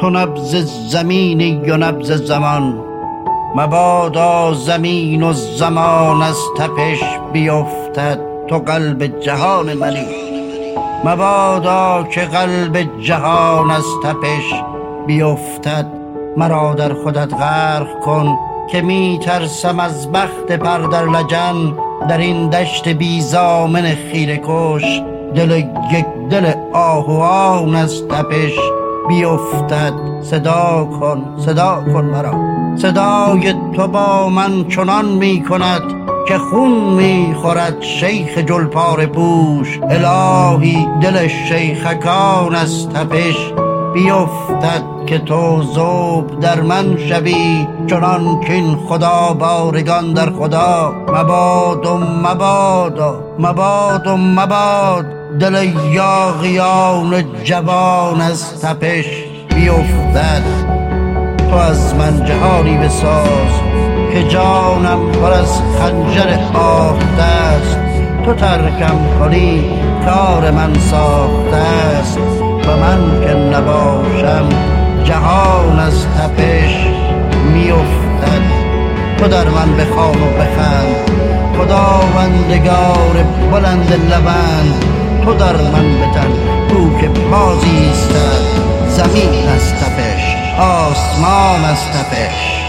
تو نبض زمینی و نبض زمان، مبادا زمین و زمان از تپش بیفتد. تو قلب جهان منی، مبادا که قلب جهان از تپش بیفتد. مرا در خودت غرق کن که می ترسم از بخت پر در لجن. در این دشت بی زامن خیره کش، دل یک دل آهوان از تپش بیفتد. صدا کن مرا، صدای تو با من چنان می کند که خون می خورد شیخ جلپار پوش. الهی دل شیخکان از تپش بیفتد که تو ذوب در من شوی، چنان که این خدا بارگان در خدا. مباد و مباد دل یاغیان جوان از تپش بیفتد. تو از من جهانی بساز که جانم پر از خنجر آخته است. تو ترکم کنی کار من ساخته است، و من که نباشم جهان از تپش میافتد. تو در من بخوان و بخند خداوندگار بلند لبند. تو در من بتن تو که بازی ایستد، زمین از تپش، آسمان از تپش.